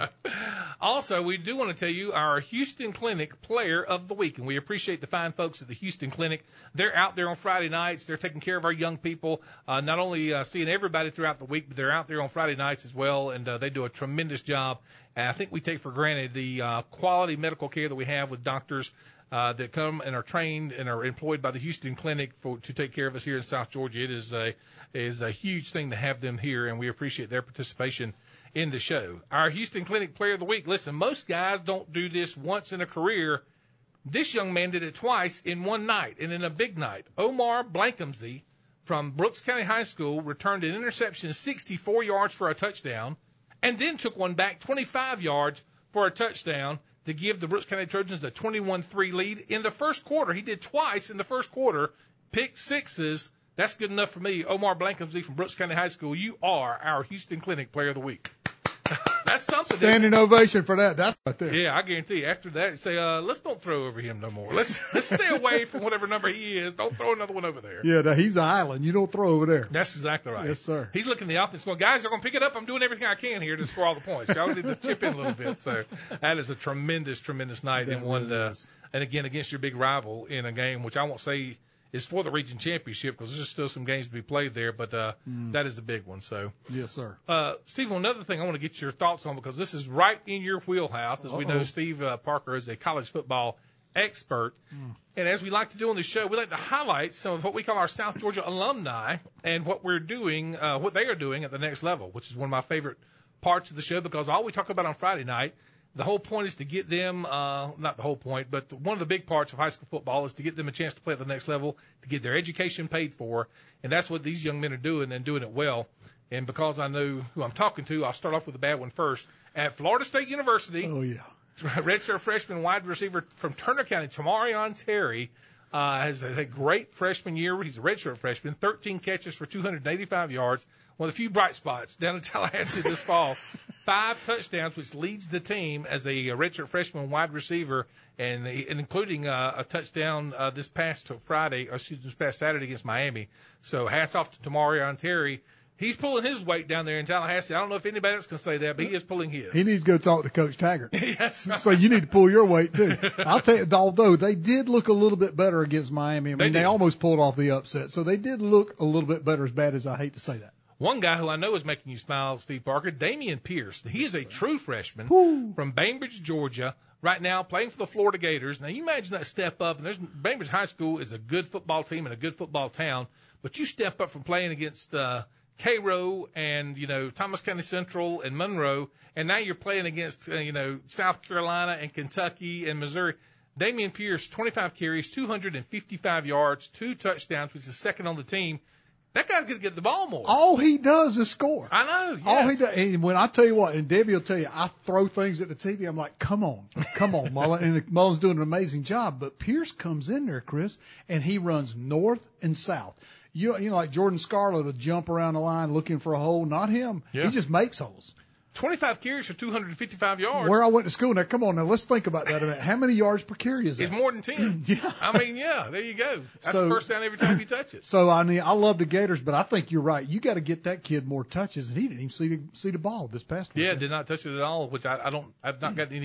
Also, we do want to tell you our Houston Clinic Player of the Week, and we appreciate the fine folks at the Houston Clinic. They're out there on Friday nights. They're taking care of our young people, uh, not only uh, seeing everybody throughout the week, but they're out there on Friday nights as well, and uh, they do a tremendous job. And I think we take for granted the uh, quality medical care that we have with doctors uh, that come and are trained and are employed by the Houston Clinic for, to take care of us here in South Georgia. It is a is a huge thing to have them here, and we appreciate their participation in the show. Our Houston Clinic Player of the Week. Listen, most guys don't do this once in a career. This young man did it twice in one night, and in a big night. Omar Blankumsey from Brooks County High School returned an interception sixty-four yards for a touchdown, and then took one back twenty-five yards for a touchdown to give the Brooks County Trojans a twenty-one three lead in the first quarter. He did twice in the first quarter, pick sixes. That's good enough for me. Omar Blankumsey from Brooks County High School, you are our Houston Clinic Player of the Week. That's something. Standing ovation for that. That's right there. Yeah, I guarantee you. After that, say, uh, let's don't throw over him no more. Let's let's stay away from whatever number he is. Don't throw another one over there. Yeah, no, he's an island. You don't throw over there. That's exactly right. Yes, sir. He's looking at the offense going, guys, they're going to pick it up. I'm doing everything I can here to score all the points. Y'all need to chip in a little bit. So that is a tremendous, tremendous night. That And one, really uh, is. and again, against your big rival in a game, which I won't say is for the region championship, because there's still some games to be played there, but uh, Mm. that is the big one. So, Yes, sir. uh, Steve, another thing I want to get your thoughts on, because this is right in your wheelhouse. As we know, Uh-oh. Steve uh, Parker is a college football expert. Mm. And as we like to do on the show, we like to highlight some of what we call our South Georgia alumni and what we're doing, uh, what they are doing at the next level, which is one of my favorite parts of the show, because all we talk about on Friday night, the whole point is to get them, uh, not the whole point, but one of the big parts of high school football is to get them a chance to play at the next level, to get their education paid for. And that's what these young men are doing, and doing it well. And because I know who I'm talking to, I'll start off with a bad one first. At Florida State University, Oh, yeah. redshirt freshman wide receiver from Turner County, Tamarion Terry, uh, has had a great freshman year. He's a redshirt freshman, thirteen catches for two hundred eighty-five yards. One of the few bright spots down in Tallahassee this fall. Five touchdowns, which leads the team as a redshirt freshman wide receiver, and, and including uh, a touchdown uh, this past Friday, or excuse me, this past Saturday against Miami. So hats off to Tamarion Terry. He's pulling his weight down there in Tallahassee. I don't know if anybody else can say that, but he is pulling his. He needs to go talk to Coach Taggart. Yes, right. So you need to pull your weight too. I'll tell you, although they did look a little bit better against Miami. I mean, They they, did. almost pulled off the upset. So they did look a little bit better, as bad as I hate to say that. One guy who I know is making you smile, Steve Parker, Damian Pierce. He is a true freshman Woo. from Bainbridge, Georgia, right now playing for the Florida Gators. Now, you imagine that step up, and there's Bainbridge High School is a good football team and a good football town, but you step up from playing against uh, Cairo and, you know, Thomas County Central and Monroe, and now you're playing against, uh, you know, South Carolina and Kentucky and Missouri. Damian Pierce, twenty-five carries, two hundred fifty-five yards, two touchdowns, which is second on the team. That guy's going to get the ball more. All he does is score. I know. Yes. All he does, and when I tell you what, and Debbie will tell you, I throw things at the T V. I'm like, come on, come on, Mullen. And Mullen's doing an amazing job. But Pierce comes in there, Chris, and he runs north and south. You know, you know, like Jordan Scarlett would jump around the line looking for a hole. Not him. Yeah. He just makes holes. twenty-five carries for two hundred fifty-five yards. Where I went to school. Now, come on, now let's think about that a minute. How many yards per carry is that? It's more than ten. Yeah. I mean, yeah, there you go. That's So- the first down every time you touch it. So I mean, I love the Gators, but I think you're right. You got to get that kid more touches, and he didn't even see the see the ball this past week. Yeah, did not touch it at all, which I, I don't, I've not got any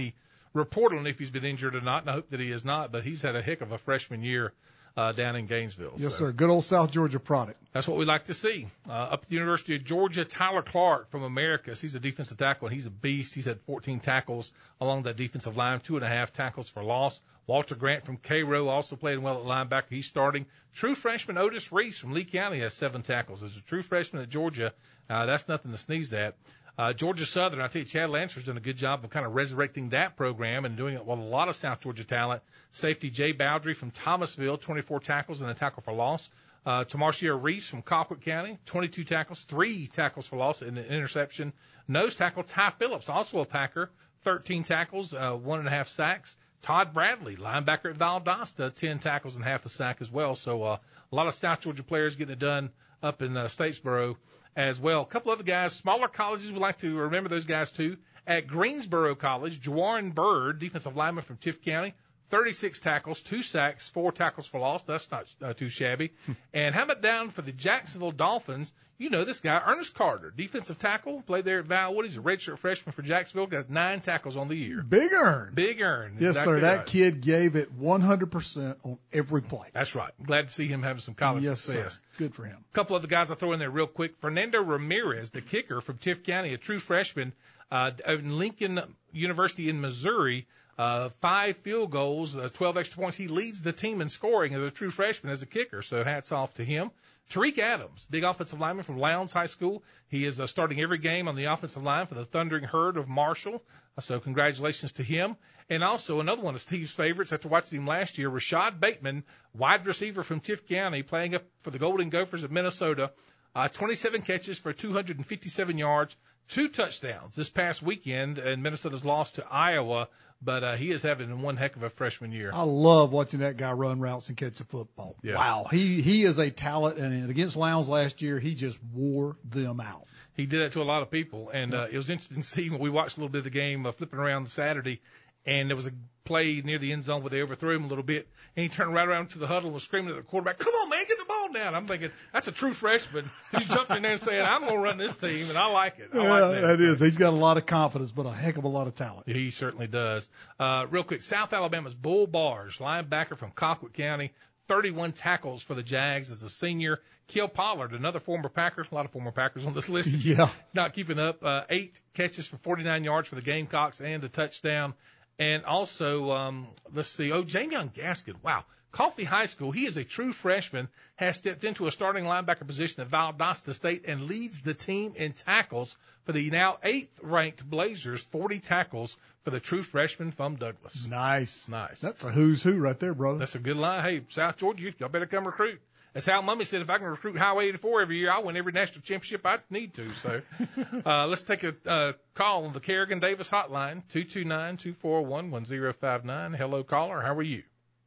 report on if he's been injured or not, and I hope that he is not, but he's had a heck of a freshman year uh, down in Gainesville. Yes, so. sir. Good old South Georgia product. That's what we like to see. Uh, up at the University of Georgia, Tyler Clark from Americus. He's a defensive tackle, and he's a beast. He's had fourteen tackles along that defensive line, two and a half tackles for loss. Walter Grant from Cairo also playing well at linebacker. He's starting. True freshman Otis Reese from Lee County has seven tackles. As a true freshman at Georgia, uh, that's nothing to sneeze at. Uh, Georgia Southern, I tell you, Chad Lancer's done a good job of kind of resurrecting that program and doing it with a lot of South Georgia talent. Safety Jay Bowdry from Thomasville, twenty-four tackles and a tackle for loss. Uh, Tamarcia Reese from Colquitt County, twenty-two tackles, three tackles for loss and an interception. Nose tackle Ty Phillips, also a Packer, thirteen tackles, uh, one and a half sacks. Todd Bradley, linebacker at Valdosta, ten tackles and half a sack as well. So uh, a lot of South Georgia players getting it done up in uh, Statesboro as well. A couple other guys, smaller colleges, we like to remember those guys too. At Greensboro College, Jawan Bird, defensive lineman from Tift County, thirty-six tackles, two sacks, four tackles for loss. That's not uh, too shabby. And how about down for the Jacksonville Dolphins? You know this guy, Ernest Carter, defensive tackle, played there at Valwood. He's a redshirt freshman for Jacksonville, got nine tackles on the year. Big earn. Big earn. Yes, exactly sir. That right. kid gave it one hundred percent on every play. That's right. Glad to see him having some college yes, success. Sir. Good for him. A couple other guys I'll throw in there real quick. Fernando Ramirez, the kicker from Tift County, a true freshman uh, in Lincoln University in Missouri. Uh, five field goals, uh, twelve extra points. He leads the team in scoring as a true freshman as a kicker, so hats off to him. Tariq Adams, big offensive lineman from Lowndes High School. He is uh, starting every game on the offensive line for the Thundering Herd of Marshall, uh, so congratulations to him. And also another one of Steve's favorites after watching him last year, Rashad Bateman, wide receiver from Tift County, playing up for the Golden Gophers of Minnesota. Uh, twenty-seven catches for two hundred fifty-seven yards, two touchdowns this past weekend, and Minnesota's lost to Iowa. But uh, he is having one heck of a freshman year. I love watching that guy run routes and catch the football. Yeah. Wow, he he is a talent, and against Lowndes last year, he just wore them out. He did that to a lot of people, and uh, it was interesting to see when we watched a little bit of the game uh, flipping around Saturday, and there was a play near the end zone where they overthrew him a little bit, and he turned right around to the huddle and was screaming at the quarterback, "Come on, man, get the ball down!" I'm thinking, that's a true freshman. He's jumping in there and saying, "I'm going to run this team," and I like it. I yeah, like that. that so. is. He's got a lot of confidence, but a heck of a lot of talent. He certainly does. Uh, real quick, South Alabama's Bull Bars, linebacker from Colquitt County, thirty-one tackles for the Jags as a senior. Kiel Pollard, another former Packer, a lot of former Packers on this list. Yeah. Not keeping up. Uh, eight catches for forty-nine yards for the Gamecocks and a touchdown. And also, um, let's see, oh, Jamion Gaskin, wow. Coffee High School, he is a true freshman, has stepped into a starting linebacker position at Valdosta State and leads the team in tackles for the now eighth-ranked Blazers, forty tackles for the true freshman from Douglas. Nice. Nice. That's a who's who right there, brother. That's a good line. Hey, South Georgia, y'all better come recruit. As Hal Mummy said, if I can recruit Highway eighty-four every year, I'll win every national championship I need to. So uh, let's take a uh, call on the Kerrigan Davis hotline, two two nine, two four one, one zero five nine. Hello, caller. How are you?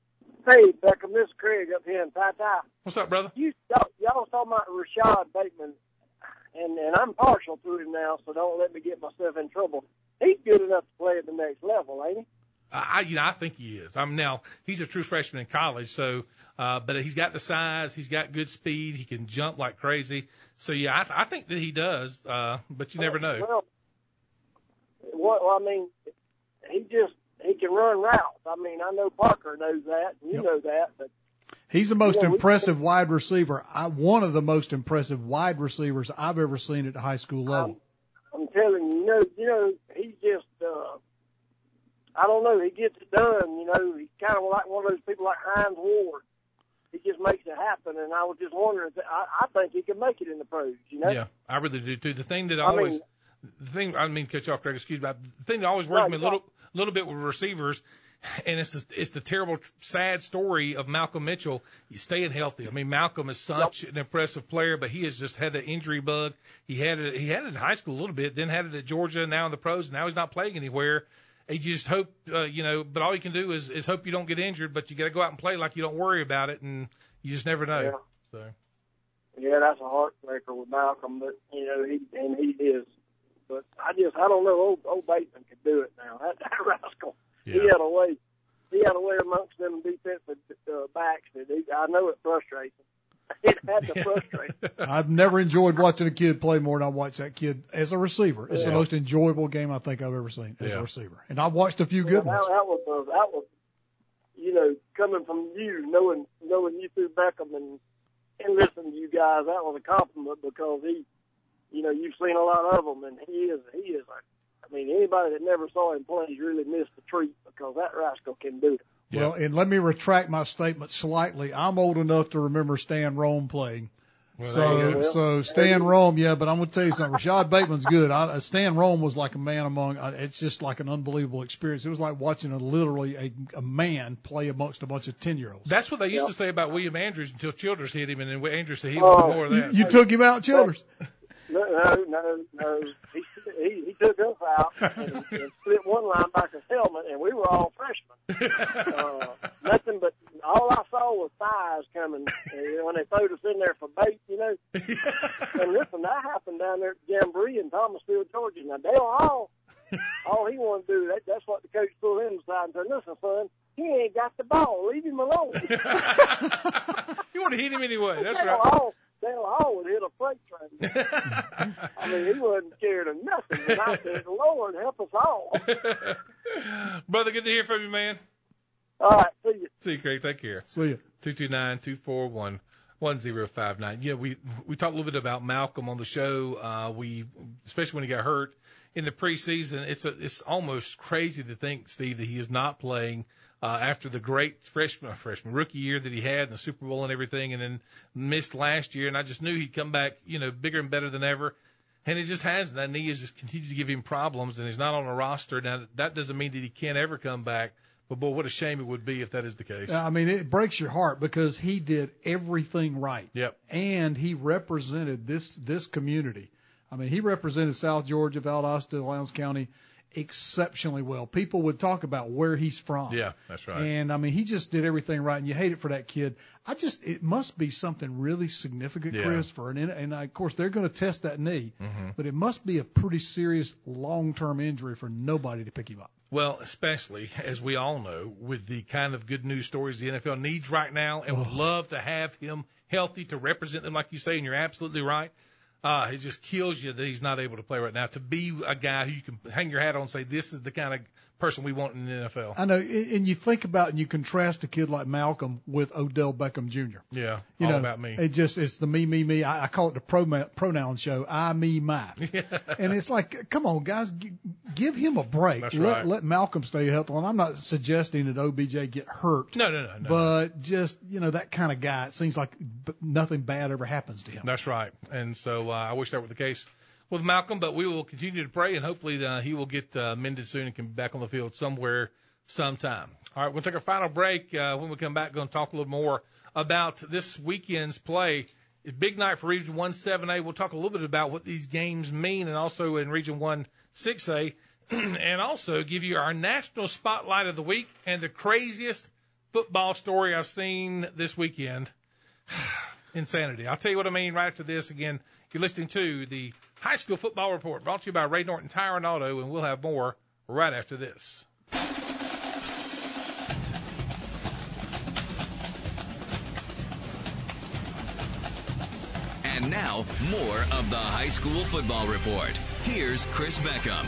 Hey, Beckham, this is Craig up here in Tata. What's up, brother? You, y'all, y'all was talking about Rashad Bateman, and, and I'm partial to him now, so don't let me get myself in trouble. He's good enough to play at the next level, ain't he? I, you know, I think he is. I'm now, he's a true freshman in college, so, uh, but he's got the size, he's got good speed, he can jump like crazy. So yeah, I, I think that he does, uh, but you never know. Well, well, I mean, he just, he can run routes. I mean, I know Parker knows that, and you Yep. know that, but. He's the most You know, impressive wide receiver. I, one of the most impressive wide receivers I've ever seen at the high school level. I'm, I'm telling you, you know, you know, he's just, uh, I don't know, he gets it done, you know, he's kind of like one of those people like Hines Ward. He just makes it happen, and I was just wondering, I, I think he can make it in the pros, you know? Yeah, I really do too. The thing that I always, mean- the thing, I mean, catch off, Craig, excuse me, but the thing that always worries Right, me a little, little bit with receivers, and it's the, it's the terrible, sad story of Malcolm Mitchell. He's staying healthy. I mean, Malcolm is such an impressive player, but he has just had the injury bug. He had it, he had it in high school a little bit, then had it at Georgia, now in the pros. Now he's not playing anywhere. You just hope, uh, you know, but all you can do is, is hope you don't get injured, but you got to go out and play like you don't worry about it, and you just never know. Yeah. So. Yeah, that's a heartbreaker with Malcolm, but, you know, he, and he is. But I just, I don't know, old, old Bateman could do it now. That, that rascal. Yeah. He had a way. He had a way amongst them defensive uh, backs that he, I know it frustrates him. it had to frustrate. I've never enjoyed watching a kid play more than I watched that kid as a receiver. It's Yeah. the most enjoyable game I think I've ever seen as Yeah. a receiver. And I've watched a few Yeah, good that, ones. that was uh, that was, you know, coming from you, knowing knowing you through Beckham and and listening to you guys, that was a compliment because he, you know, you've seen a lot of them, and he is he is a. I mean, anybody that never saw him play really missed the treat because that rascal can do it. Well, and let me retract my statement slightly. I'm old enough to remember Stan Rome playing. Well, there you So, go. so Stan Rome, yeah, but I'm going to tell you something. Rashad Bateman's good. I, Stan Rome was like a man among, uh, it's just like an unbelievable experience. It was like watching a literally a, a man play amongst a bunch of ten year olds. That's what they used Yeah. to say about William Andrews until Childress hit him, and then Andrews said he Oh, wanted more of You, that. you took him out, Childers. No, no, no, no. He, he, he took us out and, and split one linebacker's helmet, and we were all freshmen. Uh, nothing but all I saw was thighs coming and when they throwed us in there for bait, you know. And listen, that happened down there at Jamboree in Thomasville, Georgia. Now, Dale Hall, all he wanted to do, that, that's what the coach pulled him aside and said, listen, son, he ain't got the ball. Leave him alone. You want to hit him anyway. That's Dale right. Hall, Dale Hall would hit a freight train. I mean, he wasn't scared of nothing. But I said, Lord, help us all. Brother, good to hear from you, man. All right, see you. See you, Craig. Take care. See ya. two two nine, two four one, one zero five nine. Yeah, we we talked a little bit about Malcolm on the show. Uh, we especially when he got hurt in the preseason. It's a, it's almost crazy to think, Steve, that he is not playing uh, after the great freshman freshman rookie year that he had in the Super Bowl and everything, and then missed last year. And I just knew he'd come back, you know, bigger and better than ever. And he just hasn't. That knee has just continued to give him problems, and he's not on a roster. Now, that doesn't mean that he can't ever come back. But, boy, what a shame it would be if that is the case. I mean, it breaks your heart because he did everything right. Yep. And he represented this this community. I mean, he represented South Georgia, Valdosta, Lowndes County exceptionally well. People would talk about where he's from. Yeah, that's right. And, I mean, he just did everything right, and you hate it for that kid. I just – it must be something really significant, Yeah. Chris, for an – and, of course, they're going to test that knee. Mm-hmm. But it must be a pretty serious long-term injury for nobody to pick him up. Well, especially, as we all know, with the kind of good news stories the N F L needs right now and would love to have him healthy to represent them, like you say, and you're absolutely right. Uh, it just kills you that he's not able to play right now. To be a guy who you can hang your hat on and say, this is the kind of person we want in the N F L. I know, and you think about and you contrast a kid like Malcolm with Odell Beckham Junior Yeah, You all know, about me. It just it's the me me me. I, I call it the pronoun pronoun show. I me my. And it's like, come on, guys, g- give him a break. That's let right. let Malcolm stay healthy. And I'm not suggesting that O B J get hurt. No, no, no, no. But just you know that kind of guy. It seems like b- nothing bad ever happens to him. That's right. And so uh, I wish that were the case with Malcolm, but we will continue to pray, and hopefully uh, he will get uh, mended soon and can be back on the field somewhere, sometime. All right, we'll take our final break. Uh, when we come back, going to talk a little more about this weekend's play. It's a big night for Region one seven A. We'll talk a little bit about what these games mean, and also in Region one six A, and also give you our national spotlight of the week and the craziest football story I've seen this weekend. Insanity. I'll tell you what I mean right after this. Again, you're listening to the High School Football Report brought to you by Ray Norton Tire and Auto, and we'll have more right after this. And now, more of the High School Football Report. Here's Chris Beckham.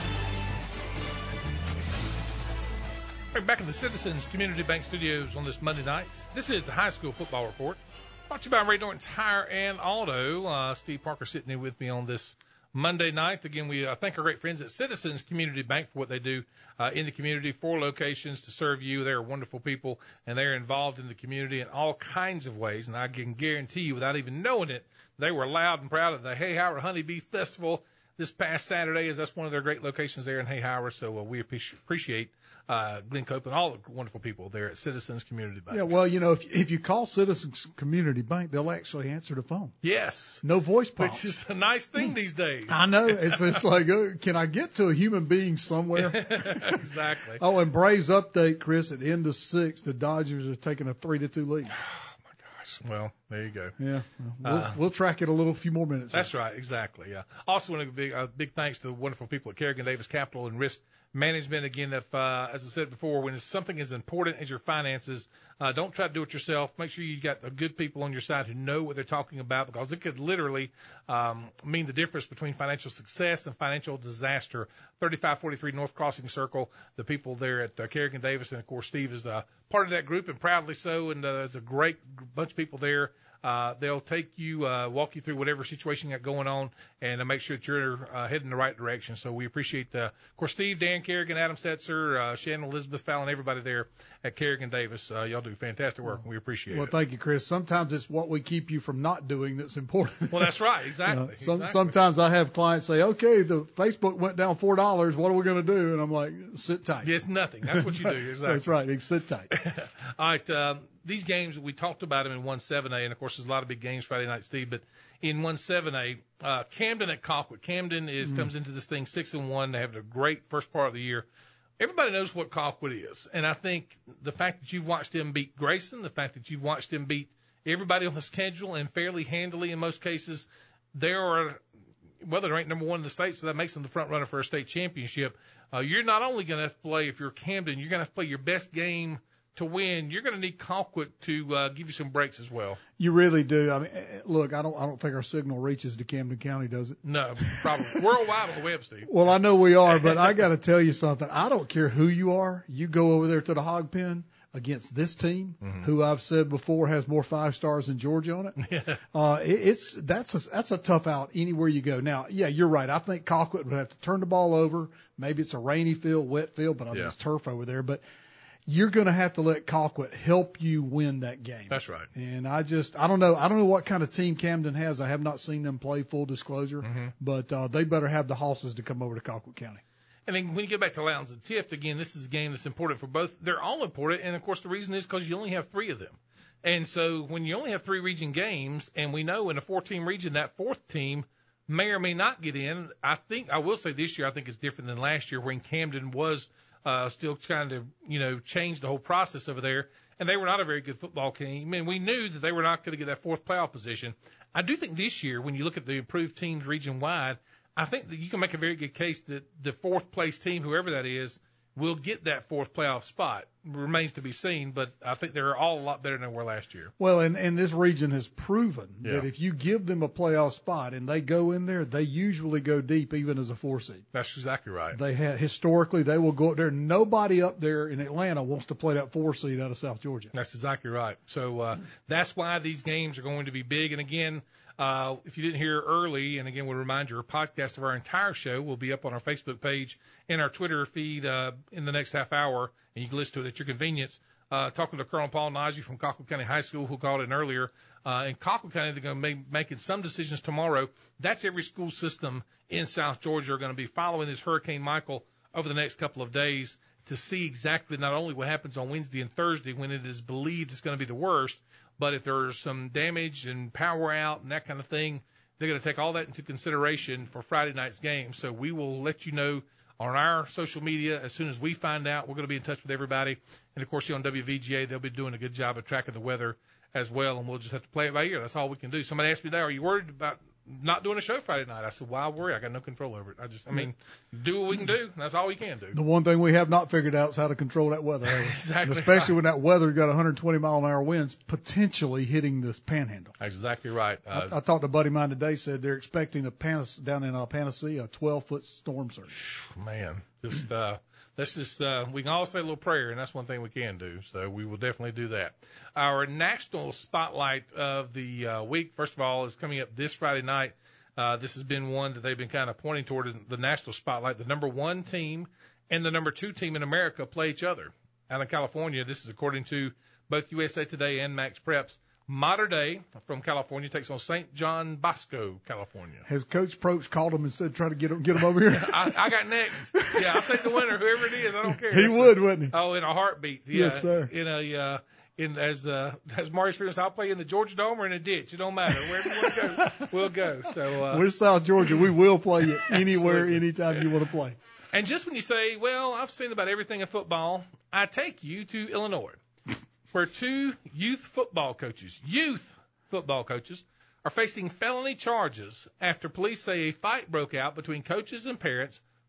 We're back in the Citizens Community Bank Studios on this Monday night. This is the High School Football Report brought to you by Ray Norton Tire and Auto. Uh, Steve Parker sitting in with me on this Monday night. Again, we uh, thank our great friends at Citizens Community Bank for what they do uh, in the community. Four locations to serve you. They're wonderful people, and they're involved in the community in all kinds of ways. And I can guarantee you, without even knowing it, they were loud and proud of the Hay Howard Honeybee Festival this past Saturday, as that's one of their great locations there in Hay Howard. So uh, we appreciate uh, Glenn Cope and all the wonderful people there at Citizens Community Bank. Yeah, well, you know, if if you call Citizens Community Bank, they'll actually answer the phone. Yes. No voice prompts. Which is a nice thing these days. I know. It's, it's like, oh, can I get to a human being somewhere? Exactly. Oh, and Braves update, Chris, at the end of six, the Dodgers are taking a three to two lead. Well, there you go. Yeah, we'll, Uh, we'll track it a little few more minutes. That's right, exactly. Yeah. Also, want to give a big, uh, big thanks to the wonderful people at Kerrigan Davis Capital and Risk management. Again, if, uh, as I said before, when it's something as important as your finances, uh, don't try to do it yourself. Make sure you got uh, good people on your side who know what they're talking about, because it could literally um, mean the difference between financial success and financial disaster. thirty-five forty-three North Crossing Circle, the people there at uh, Kerrigan Davis, and, of course, Steve is uh, part of that group, and proudly so, and uh, there's a great bunch of people there. Uh, they'll take you, uh, walk you through whatever situation you got going on, and uh, make sure that you're uh, heading in the right direction. So we appreciate, uh, of course, Steve, Dan Kerrigan, Adam Setzer, uh, Shannon, Elizabeth Fallon, everybody there at Kerrigan Davis. Uh, y'all do fantastic work, and we appreciate well, it. Well, thank you, Chris. Sometimes it's what we keep you from not doing that's important. Well, that's right, exactly. You know, some, exactly. Sometimes I have clients say, okay, the Facebook went down four dollars. What are we going to do? And I'm like, sit tight. It's nothing. That's what you do. Exactly. That's right. Sit tight. All right. Um, these games, we talked about them in one seven A, and, of course, there's a lot of big games Friday night, Steve, but in one seven A, uh, Camden at Colquitt. Camden is mm. comes into this thing six and one. They have a great first part of the year. Everybody knows what Colquitt is, and I think the fact that you've watched them beat Grayson, the fact that you've watched them beat everybody on the schedule and fairly handily in most cases, they are, well, they're ranked number one in the state, so that makes them the front runner for a state championship. Uh, you're not only going to have to play, if you're Camden, you're going to have to play your best game to win. You're going to need Colquitt to uh, give you some breaks as well. You really do. I mean, look, I don't, I don't think our signal reaches to Camden County, does it? No, probably worldwide on the web, Steve. Well, I know we are, but I got to tell you something. I don't care who you are. You go over there to the hog pen against this team, mm-hmm. who I've said before has more five stars than Georgia on it. uh, it it's that's a that's a tough out anywhere you go. Now, yeah, you're right. I think Colquitt would have to turn the ball over. Maybe it's a rainy field, wet field, but I mean yeah. it's turf over there. But you're going to have to let Colquitt help you win that game. That's right. And I just, I don't know. I don't know what kind of team Camden has. I have not seen them play, full disclosure, mm-hmm. but uh, they better have the horses to come over to Colquitt County. And then when you get back to Lowndes and Tift, again, this is a game that's important for both. They're all important. And, of course, the reason is because you only have three of them. And so when you only have three region games, and we know in a four-team region, that fourth team may or may not get in. I think, I will say this year, I think it's different than last year when Camden was Uh, still trying to, you know, change the whole process over there. And they were not a very good football team. I mean, we knew that they were not going to get that fourth playoff position. I do think this year, when you look at the improved teams region-wide, I think that you can make a very good case that the fourth-place team, whoever that is, will get that fourth playoff spot. Remains to be seen, but I think they're all a lot better than they were last year. Well, and, and this region has proven yeah. that if you give them a playoff spot and they go in there, they usually go deep even as a four seed. That's exactly right. They have, historically, they will go up there. Nobody up there in Atlanta wants to play that four seed out of South Georgia. That's exactly right. So uh, that's why these games are going to be big. And, again, Uh, if you didn't hear early, and again, we'll remind you, a podcast of our entire show will be up on our Facebook page and our Twitter feed uh, in the next half hour, and you can listen to it at your convenience. Uh, talking to Colonel Paul Najee from Colquitt County High School, who called in earlier. Uh, in Colquitt County, they're going to be making some decisions tomorrow. That's every school system in South Georgia are going to be following this Hurricane Michael over the next couple of days to see exactly not only what happens on Wednesday and Thursday when it is believed it's going to be the worst, but if there's some damage and power out and that kind of thing, they're going to take all that into consideration for Friday night's game. So we will let you know on our social media as soon as we find out. We're going to be in touch with everybody. And, of course, here on W V G A, they'll be doing a good job of tracking the weather as well, and we'll just have to play it by ear. That's all we can do. Somebody asked me today, are you worried about not doing a show Friday night? I said, why worry? I got no control over it. I just, I mean, do what we can do. That's all we can do. The one thing we have not figured out is how to control that weather. Exactly. Especially right. when that weather got one hundred twenty mile an hour winds potentially hitting this panhandle. That's exactly right. Uh, I, I talked to a buddy of mine today, said they're expecting a Panas, down in uh, Panacea, a twelve foot storm surge. Man, just, uh, let's just, uh, we can all say a little prayer, and that's one thing we can do. So we will definitely do that. Our national spotlight of the uh, week, first of all, is coming up this Friday night. Uh, this has been one that they've been kind of pointing toward in the national spotlight. The number one team and the number two team in America play each other out in California. This is according to both U S A Today and Max Preps. Mater Dei from California takes on Saint John Bosco, California. Has Coach Probst called him and said, try to get him, get him over here? I, I got next. Yeah, I'll take the winner, whoever it is. I don't care. He That's would, a, wouldn't he? Oh, in a heartbeat. Yeah, yes, sir. In a, uh, in as uh, as Maurice Freeman said, I'll play in the Georgia Dome or in a ditch. It don't matter. Wherever you want to go, we'll go. So uh, we're South Georgia. We will play you anywhere, anytime you want to play. And just when you say, well, I've seen about everything in football, I take you to Illinois, where two youth football coaches, youth football coaches, are facing felony charges after police say a fight broke out between coaches and parents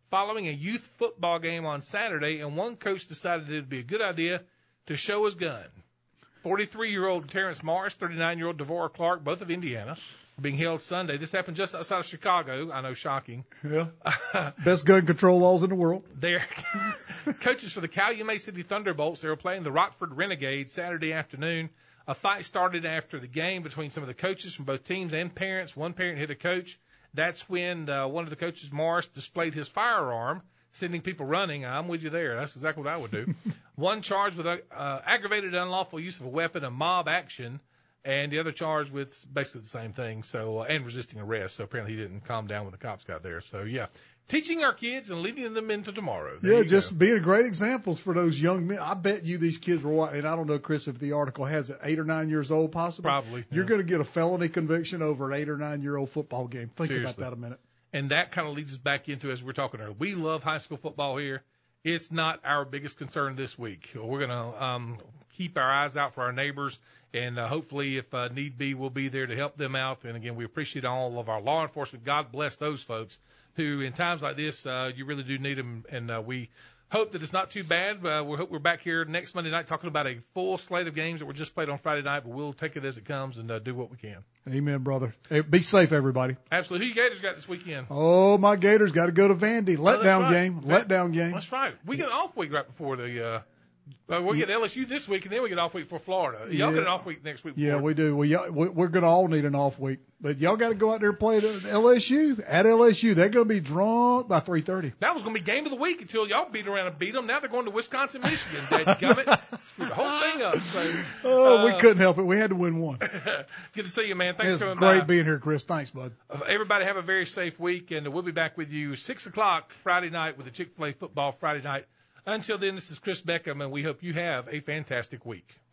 following a youth football game on Saturday, and one coach decided it would be a good idea to show his gun. forty-three-year-old Terrence Morris, thirty-nine-year-old Devora Clark, both of Indiana, are being held Sunday. This happened just outside of Chicago. I know, shocking. Yeah. Best gun control laws in the world. They're coaches for the Calumet City Thunderbolts. They were playing the Rockford Renegades Saturday afternoon. A fight started after the game between some of the coaches from both teams and parents. One parent hit a coach. That's when uh, one of the coaches, Morris, displayed his firearm, sending people running. I'm with you there. That's exactly what I would do. One charged with uh, aggravated unlawful use of a weapon, a mob action, and the other charged with basically the same thing. So uh, and resisting arrest. So apparently he didn't calm down when the cops got there. So yeah, teaching our kids and leading them into tomorrow. There yeah, you just go. being great examples for those young men. I bet you these kids were watching, and I don't know, Chris, if the article has it, eight or nine years old possibly. Probably. You're yeah. going to get a felony conviction over an eight or nine year old football game. Think Seriously. about that a minute. And that kind of leads us back into, as we we're talking earlier, we love high school football here. It's not our biggest concern this week. We're going to um, keep our eyes out for our neighbors, and uh, hopefully, if uh, need be, we'll be there to help them out. And, again, we appreciate all of our law enforcement. God bless those folks who, in times like this, uh, you really do need them, and uh, we hope that it's not too bad. Uh, we hope we're back here next Monday night talking about a full slate of games that were just played on Friday night, but we'll take it as it comes and uh, do what we can. Amen, brother. Hey, be safe, everybody. Absolutely. Who you Gators got this weekend? Oh, my Gators got to go to Vandy. Letdown right. game. That, Letdown game. That's right. We get an off week right before the uh, – uh, we'll get L S U this week, and then we get off week for Florida. Y'all Yeah. get an off week next week. Yeah, we do. We, we're going to all need an off week. But y'all got to go out there and play at L S U. At L S U, they're going to be drunk by three thirty. That was going to be game of the week until y'all beat around and beat them. Now they're going to Wisconsin, Michigan. Dadgummit. Screwed the whole thing up. So, Oh, uh, we couldn't help it. We had to win one. Good to see you, man. Thanks It's for coming great by. being here, Chris. Thanks, bud. Everybody have a very safe week, and we'll be back with you six o'clock Friday night with the Chick-fil-A football Friday night. Until then, this is Chris Beckham, and we hope you have a fantastic week.